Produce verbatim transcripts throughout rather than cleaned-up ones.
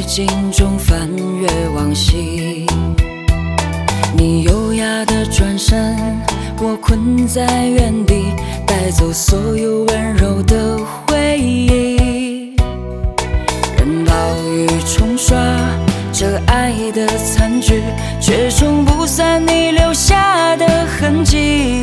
镜中翻阅往昔，你优雅的转身，我困在原地，带走所有温柔的回忆。任暴雨冲刷这爱的残局，却冲不散你留下的痕迹。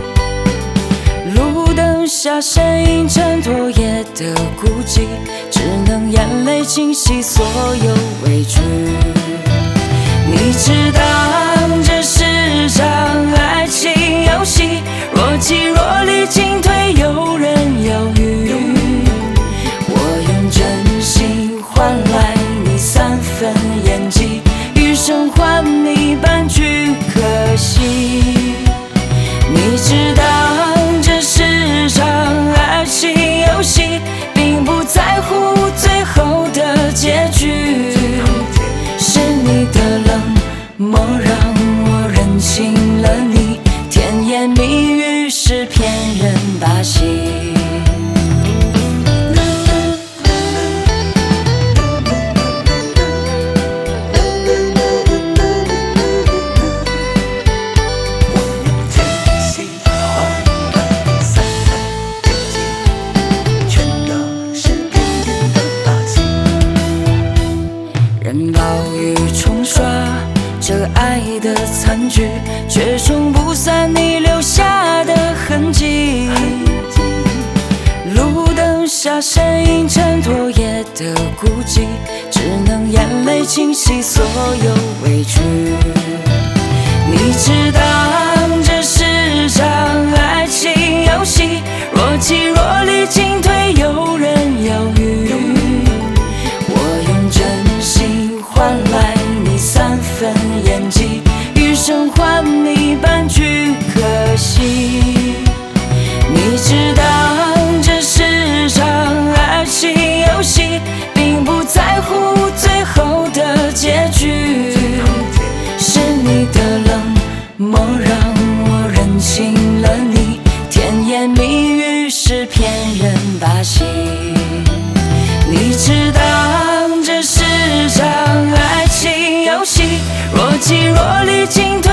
路灯下身影衬托夜的孤寂，只能眼泪清洗所有委屈。你知道这是场爱情游戏，若即若离，进退游刃有余。我用真心换来你三分演技，余生还你半句可惜。你知道这是场爱情游戏，并不在乎最后的结局。是你的冷漠让我认清了你，甜言蜜语是骗人把戏。任暴雨冲刷这爱的残局，却冲不散你留下的痕迹。路灯下身影衬托夜的孤寂，只能眼泪清洗所有委屈。你知道这是场爱情游戏，若即若离，进退游刃有余。我用真心换来你三分演技，余生还你半句可惜。你知道这是场爱情游戏，并不在乎最后的结局。是你的冷漠让我认清了你，甜言蜜语是骗人把戏。你知道这是场爱情游戏，若即若离，进退